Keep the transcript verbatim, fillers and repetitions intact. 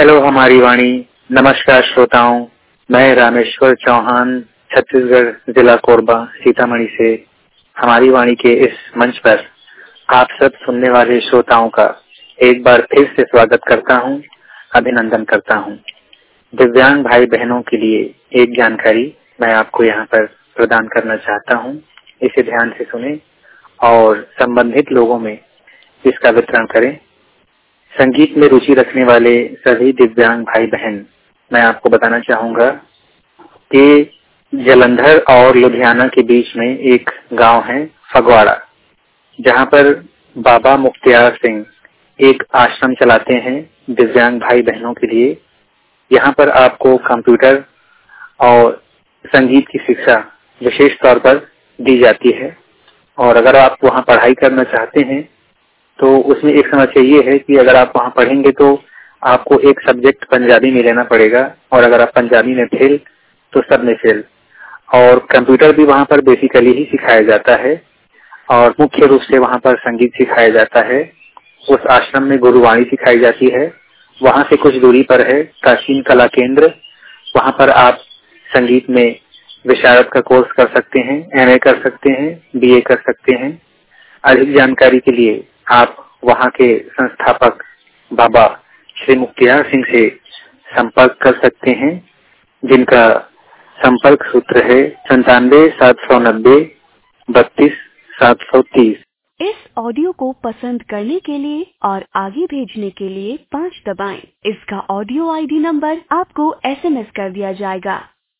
Hello हमारी वाणी। नमस्कार श्रोताओं, मैं रामेश्वर चौहान छत्तीसगढ़ जिला कोरबा सीतामढ़ी से हमारी वाणी के इस मंच पर आप सब सुनने वाले श्रोताओं का एक बार फिर से स्वागत करता हूं, अभिनंदन करता हूं। दिव्यांग भाई बहनों के लिए एक जानकारी मैं आपको यहां पर प्रदान करना चाहता हूं। इसे ध्यान से सुनें और संबंधित लोगों में इसका वितरण करें। संगीत में रुचि रखने वाले सभी दिव्यांग भाई बहन, मैं आपको बताना चाहूंगा कि जालंधर और लुधियाना के बीच में एक गांव है फगवाड़ा, जहां पर बाबा मुख्तियार सिंह एक आश्रम चलाते हैं दिव्यांग भाई बहनों के लिए। यहां पर आपको कंप्यूटर और संगीत की शिक्षा विशेष तौर पर दी जाती है, और अगर आप वहां पढ़ाई करना चाहते हैं तो उसमें एक समस्या ये है कि अगर आप वहां पढ़ेंगे तो आपको एक सब्जेक्ट पंजाबी में लेना पड़ेगा, और अगर आप पंजाबी में फेल तो सब में फेल। और कंप्यूटर भी वहां पर बेसिकली ही सिखाया जाता है, और मुख्य रूप से वहां पर संगीत सिखाया जाता है। उस आश्रम में गुरुवाणी सिखाई जाती है। वहां से कुछ दूरी पर है प्राचीन कला केंद्र, वहां पर आप संगीत में विशारद का कोर्स कर सकते हैं, एमए कर सकते हैं, बीए कर सकते हैं। अधिक जानकारी के लिए आप वहां के संस्थापक बाबा श्री मुख्तियार सिंह से संपर्क कर सकते हैं, जिनका संपर्क सूत्र है संतानवे सात सौ नब्बे बत्तीस सात सौ तीस। इस ऑडियो को पसंद करने के लिए और आगे भेजने के लिए पाँच दबाएं। इसका ऑडियो आईडी नंबर आपको एसएमएस कर दिया जाएगा।